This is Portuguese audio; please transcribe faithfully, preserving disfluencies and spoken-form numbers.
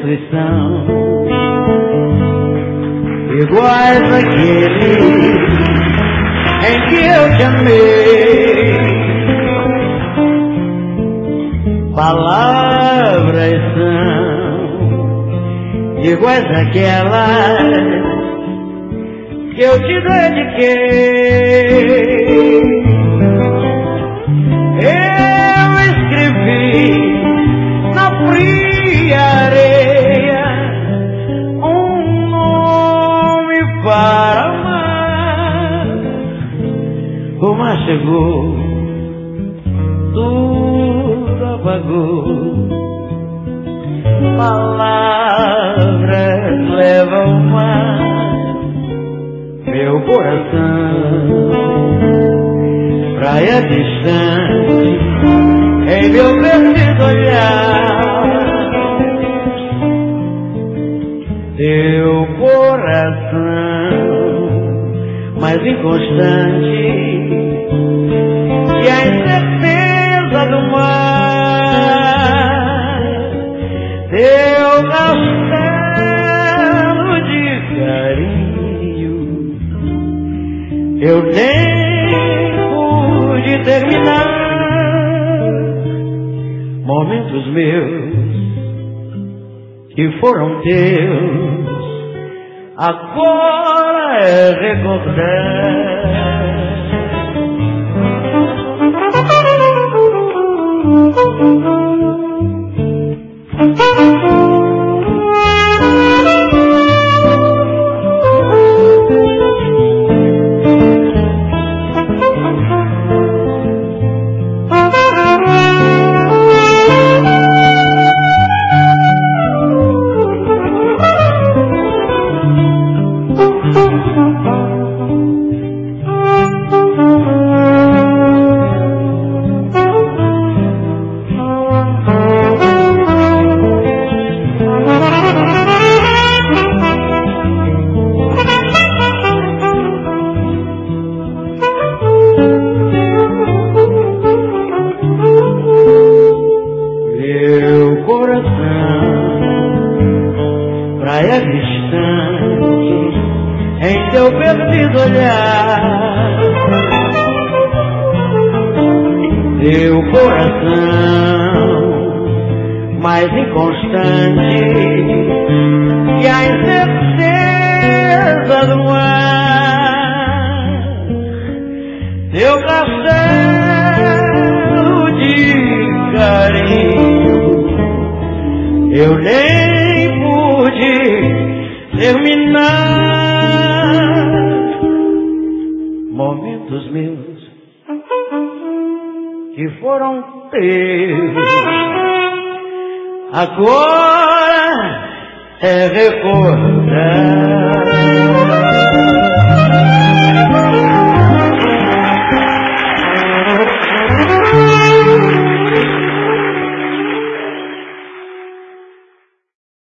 momentos são iguais àqueles em que eu te amei. Palavras são iguais àquelas que eu te dediquei. Eu escrevi na fria areia um nome para amar. O mar chegou, tudo apagou. Palavras levam o mar, meu coração, praia distante, em meu perdido olhar. Teu coração, mais inconstante que a incerteza do mar. Teu castelo de carinho eu nem pude terminar. Momentos meus que foram teus, agora é recordar. Praia distante, em teu perdido olhar. Teu coração, mais inconstante que a incerteza do mar. Teu castelo de carinho eu nem pude terminar. Momentos meus que foram teus, agora é recordar.